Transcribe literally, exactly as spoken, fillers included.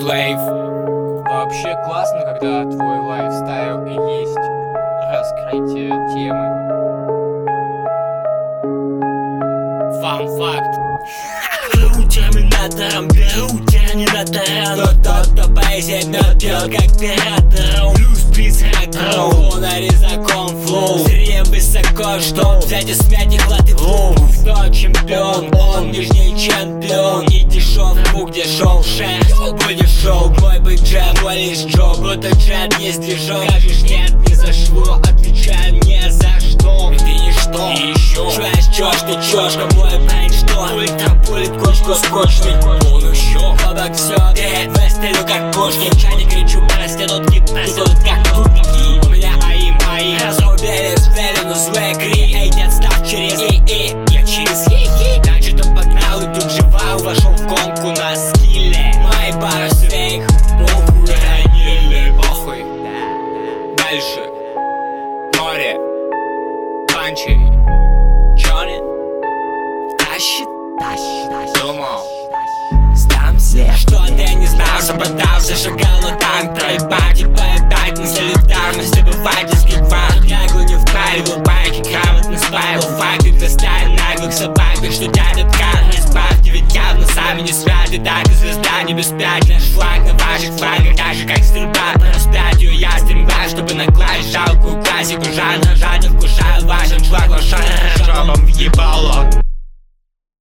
Лайф. Вообще классно, когда твой лайфстайл и есть раскрытие темы. Фан-факт. Беру терминатором, беру терминатором, но тот, кто приземет, пьет как пиратором. Плюс призрак, лунари закон флоу. Зрем высоко, что взять и смять их латы в лоб. Кто чемпион, он нижний чемпион. Не дешевку, где шел шеф, будет шоу. Мой бы джем, мой лишь Джо, будто джет не сдвижен. Скажешь нет, не зашло, отвечаю не за что. Ты ничто, и еще швязь, чёшь, ты чёшка, мой парень что? Ультра пулит кучку скучный. Он еще хлопок все, ты выстрелю как пушки. Чайник кричу, проститутки, проститут как тутки. У меня аим, аим, разрубили сверену злые кри. Эй, нет, став через и-и, я через хи-хи. Значит, он погнал и тут же вау, вошел в гонку на скилле. Мои пары своих похуй ранили, похуй. Дальше море, панчи, Джонни тащит, тащит, тащит. Думал, сдамся, что ты не знал, западался, шагал на танк, проебать и поедать на солидарность, обывательский кварт. Ягу не впаривал байки, грамотно спаивал факты, достали наглых собак, так что дядя ткан, избавьте, ведь явно сами не святы. Так и звезда не без пять, наш флаг на ваших флагах, так же как стрельба по распятию. Я стремглась, чтобы накласть жалкую классику жанра, жадно вкушаю вашим шлагом, шаром въебало.